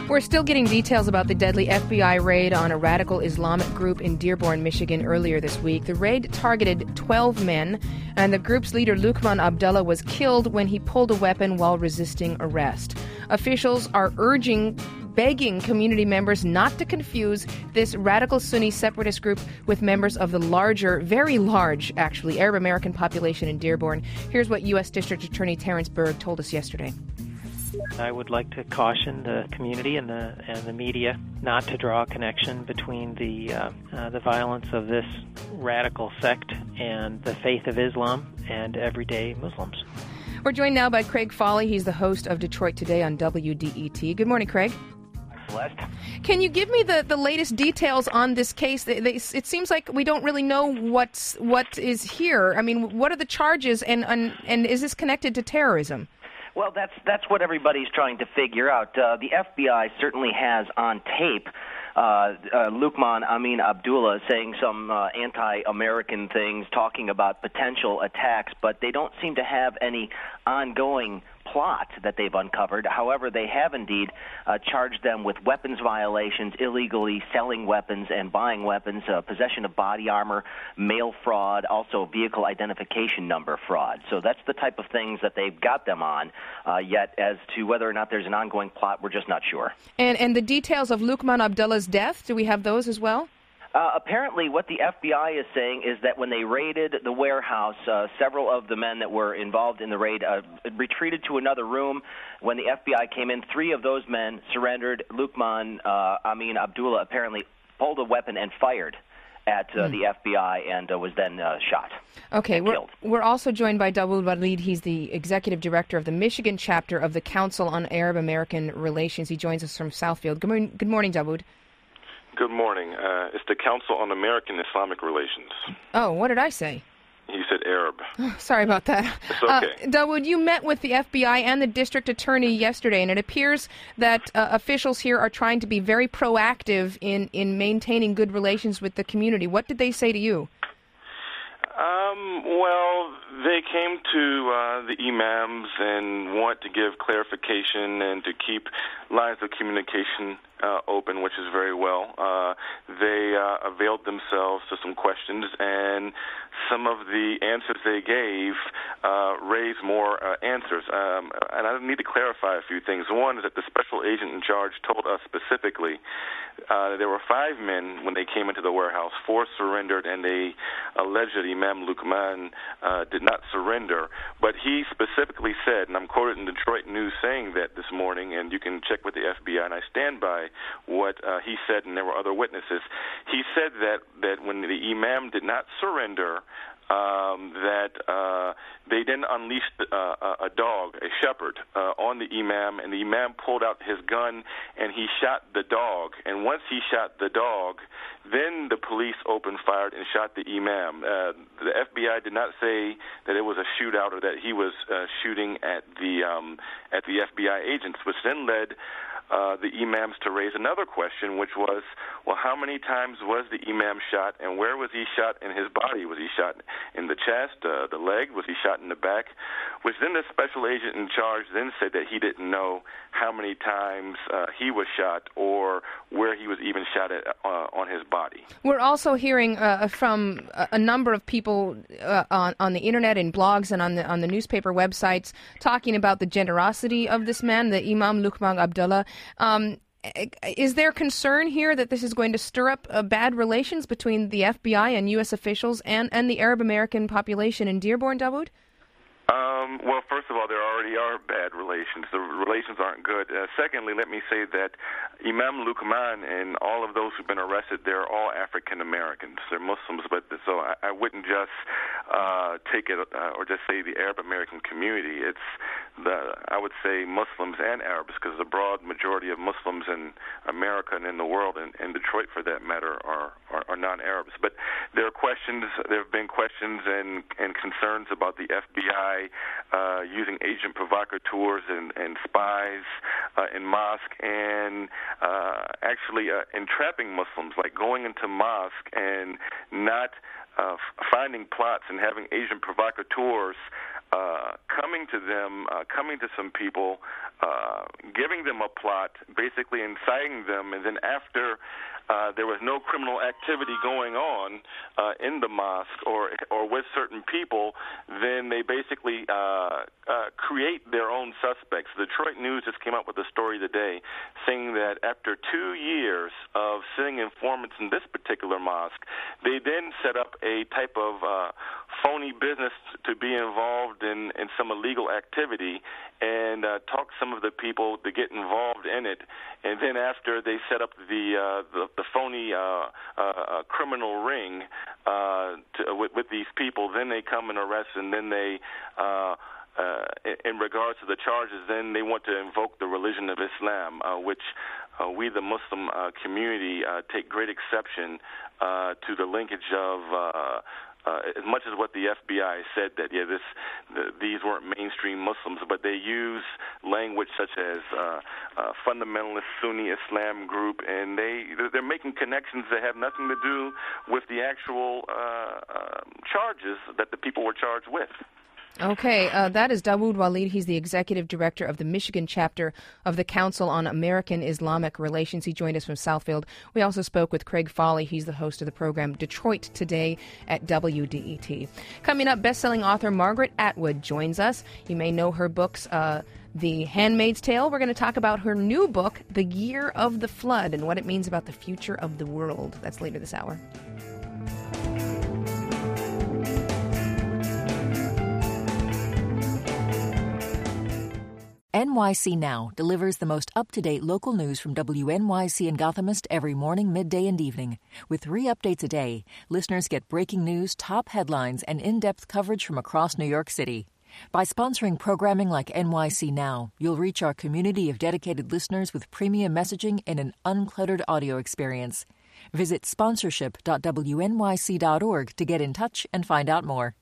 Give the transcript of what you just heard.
We're still getting details about the deadly FBI raid on a radical Islamic group in Dearborn, Michigan earlier this week. The raid targeted 12 men, and the group's leader, Luqman Abdullah, was killed when he pulled a weapon while resisting arrest. Officials are begging community members not to confuse this radical Sunni separatist group with members of the larger, very large, actually, Arab American population in Dearborn. Here's what U.S. District Attorney Terrence Berg told us yesterday. I would like to caution the community and the media not to draw a connection between the violence of this radical sect and the faith of Islam and everyday Muslims. We're joined now by Craig Foley. He's the host of Detroit Today on WDET. Good morning, Craig. Celeste. Can you give me the latest details on this case? It seems like we don't really know what is here. I mean, what are the charges, and is this connected to terrorism? Well, that's what everybody's trying to figure out. The FBI certainly has on tape Luqman Amin Abdullah saying some anti-American things, talking about potential attacks, but they don't seem to have any ongoing plot that they've uncovered. However, they have indeed charged them with weapons violations, illegally selling weapons and buying weapons, possession of body armor, mail fraud, also vehicle identification number fraud. So that's the type of things that they've got them on. Yet as to whether or not there's an ongoing plot, we're just not sure. And the details of Luqman Abdullah's death, do we have those as well? Apparently, what the FBI is saying is that when they raided the warehouse, several of the men that were involved in the raid retreated to another room. When the FBI came in, 3 of those men surrendered. Luqman Amin Abdullah apparently pulled a weapon and fired at the FBI and was then shot. Okay, killed. We're also joined by Dawood Walid. He's the executive director of the Michigan chapter of the Council on Arab American Relations. He joins us from Southfield. Good morning, Dawood. Good morning. It's the Council on American Islamic Relations. Oh, what did I say? You said Arab. Oh, sorry about that. It's okay. Dawood, you met with the FBI and the district attorney yesterday, and it appears that officials here are trying to be very proactive in maintaining good relations with the community. What did they say to you? Well, they came to the imams and want to give clarification and to keep lines of communication open, which is very well. They availed themselves to some questions, and some of the answers they gave raised more answers. And I need to clarify a few things. One is that the special agent in charge told us specifically there were 5 men when they came into the warehouse. 4 surrendered, and they alleged that Imam Luqman did not surrender. But he specifically said, and I'm quoted in Detroit News saying that this morning, and you can check with the FBI, and I stand by what he said, and there were other witnesses. He said that when the imam did not surrender, that they then unleashed a dog, a shepherd, on the imam, and the imam pulled out his gun and he shot the dog. And once he shot the dog, then the police opened fire and shot the imam. The FBI did not say that it was a shootout or that he was shooting at the FBI agents, which then led the imams to raise another question, which was, well, how many times was the imam shot, and where was he shot in his body? Was he shot in the chest, the leg? Was he shot in the back? Which then the special agent in charge then said that he didn't know how many times he was shot or where he was even shot at on his body. We're also hearing from a number of people on the internet and blogs and on the newspaper websites talking about the generosity of this man, the Imam Luqman Abdullah. Is there concern here that this is going to stir up bad relations between the FBI and U.S. officials and the Arab American population in Dearborn, Dawood? Well, first of all, there already are bad relations. The relations aren't good. Secondly, let me say that Imam Luqman and all of those who've been arrested, they're all African Americans. They're Muslims, but so I wouldn't just take it or just say the Arab American community. It's I would say Muslims and Arabs, because the broad majority of Muslims in America and in the world, and Detroit for that matter, are non-Arabs. But there are questions. There have been questions and concerns about the FBI using agent provocateurs and spies in mosque and actually entrapping Muslims, like going into mosque and not finding plots and having agent provocateurs coming to them, coming to some people, giving them a plot, basically inciting them, and then after there was no criminal activity going on in the mosque or with certain people, then they basically create their own suspects. The Detroit News just came out with a story today saying that after 2 years of sending informants in this particular mosque, they then set up a type of phony business to be involved in some illegal activity and talk some of the people to get involved in it. And then after they set up the phony criminal ring with these people, then they come and arrest, and then they in regards to the charges, then they want to invoke the religion of Islam, which we, the Muslim community, take great exception to the linkage of as much as what the FBI said that these weren't mainstream Muslims, but they use language such as fundamentalist Sunni Islam group, and they're making connections that have nothing to do with the actual charges that the people were charged with. Okay, that is Dawood Walid. He's the executive director of the Michigan chapter of the Council on American Islamic Relations. He joined us from Southfield. We also spoke with Craig Foley. He's the host of the program Detroit Today at WDET. Coming up, best-selling author Margaret Atwood joins us. You may know her books, The Handmaid's Tale. We're going to talk about her new book, The Year of the Flood, and what it means about the future of the world. That's later this hour. NYC Now delivers the most up-to-date local news from WNYC and Gothamist every morning, midday, and evening. With 3 updates a day, listeners get breaking news, top headlines, and in-depth coverage from across New York City. By sponsoring programming like NYC Now, you'll reach our community of dedicated listeners with premium messaging and an uncluttered audio experience. Visit sponsorship.wnyc.org to get in touch and find out more.